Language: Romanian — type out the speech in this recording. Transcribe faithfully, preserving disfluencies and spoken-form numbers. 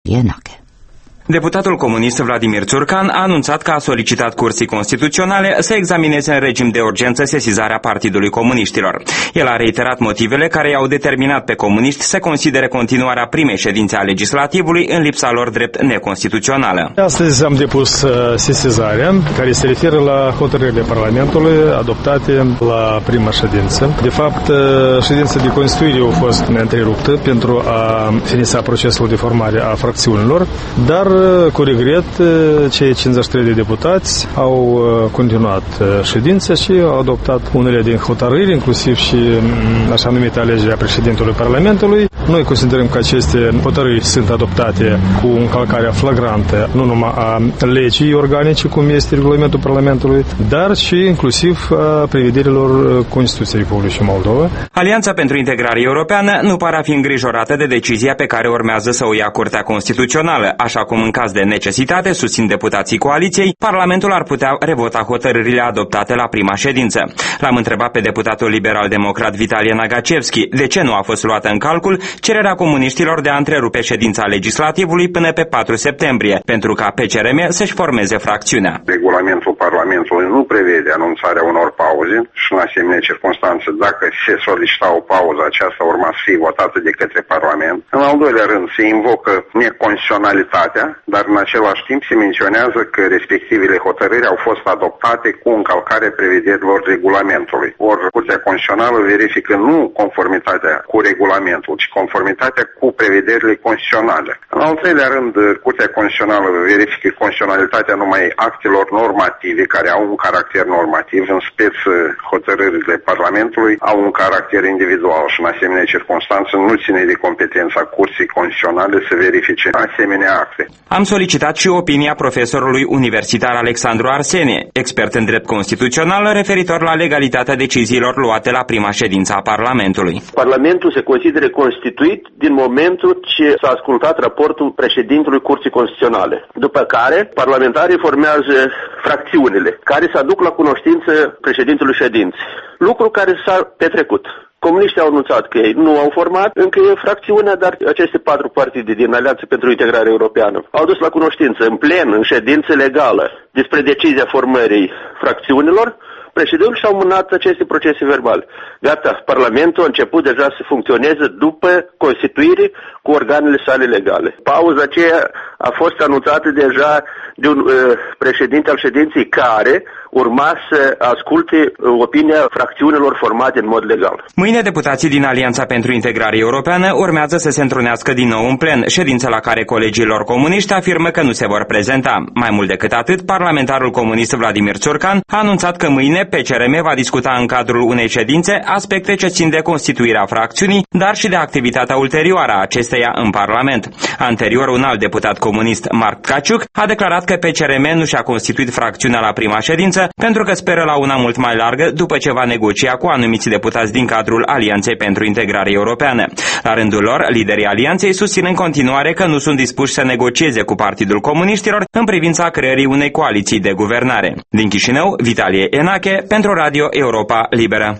Vitalie Enache. Deputatul comunist Vladimir Țurcan a anunțat că a solicitat Curții Constituționale să examineze în regim de urgență sesizarea Partidului Comuniștilor. El a reiterat motivele care i-au determinat pe comuniști să considere continuarea primei ședințe a legislativului în lipsa lor drept neconstituțională. Astăzi am depus sesizarea care se referă la hotărârile Parlamentului adoptate la prima ședință. De fapt, ședința de constituire a fost întreruptă pentru a finisa procesul de formare a fracțiunilor, dar cu regret, cei cincizeci și trei de deputați au continuat ședința și au adoptat unele din hotărâri, inclusiv și așa numită alegerea președintelui Parlamentului. Noi considerăm că aceste hotărâri sunt adoptate cu încălcarea flagrantă nu numai a legii organice, cum este regulamentul Parlamentului, dar și inclusiv a prevederilor Constituției Republicii Moldova. Alianța pentru Integrare Europeană nu pare a fi îngrijorată de decizia pe care urmează să o ia Curtea Constituțională, așa cum în caz de necesitate, susțin deputații coaliției, Parlamentul ar putea revota hotărârile adoptate la prima ședință. L-am întrebat pe deputatul liberal-democrat Vitalie Nagacevski de ce nu a fost luată în calcul cererea comuniștilor de a întrerupe ședința legislativului până pe patru septembrie, pentru ca P C R M să-și formeze fracțiunea. Regulamentul Parlamentului nu prevede anunțarea unor pauze și în asemenea circunstanțe, dacă se solicita o pauză, aceasta urma să fie votată de către Parlament. În al doilea rând, se invocă neconstituționalitatea, dar în același timp se menționează că respectivele hotărâri au fost adoptate cu încălcare prevederilor regulamentului. Ori Curtea Constituțională verifică nu conformitatea cu regulamentul, ci conformitatea cu prevederile constituționale. În al treilea rând, Curtea Constituțională verifică constituționalitatea numai actelor normative care au un caracter normativ, în speță hotărârile Parlamentului au un caracter individual și în asemenea circunstanță nu ține de competența Curții Constituționale să verifice asemenea acte. Am solicitat și opinia profesorului universitar Alexandru Arsenie, expert în drept constituțional referitor la legalitatea deciziilor luate la prima ședință a Parlamentului. Parlamentul se consideră constituit din momentul ce s-a ascultat raportul președintelui Curții Constituționale, după care parlamentarii formează fracțiunile, care se aduc la cunoștință președintelui ședinței. Lucru care s-a petrecut. Comuniștii au anunțat că ei nu au format încă e fracțiunea, dar aceste patru partide din Alianță pentru Integrare Europeană au dus la cunoștință în plen, în ședință legală, despre decizia formării fracțiunilor. Președintul și-au mânat aceste procese verbale. Gata, Parlamentul a început deja să funcționeze după constituire cu organele sale legale. Pauza aceea a fost anunțată deja de un uh, președinte al ședinței care urma să asculte opinia fracțiunilor formate în mod legal. Mâine deputații din Alianța pentru Integrare Europeană urmează să se întrunească din nou în plen, ședință la care colegilor comuniști afirmă că nu se vor prezenta. Mai mult decât atât, parlamentarul comunist Vladimir Țurcan a anunțat că mâine P C R M va discuta în cadrul unei ședințe aspecte ce țin de constituirea fracțiunii, dar și de activitatea ulterioară a acesteia în Parlament. Anterior, un alt deputat comunist, Marc Caciuc, a declarat că P C R M nu și-a constituit fracțiunea la prima ședință pentru că speră la una mult mai largă după ce va negocia cu anumiți deputați din cadrul Alianței pentru Integrare Europeană. La rândul lor, liderii Alianței susțin în continuare că nu sunt dispuși să negocieze cu Partidul Comuniștilor în privința creării unei coaliții de guvernare. Din Chișinău, Vitalie Enache pentru Radio Europa Liberă.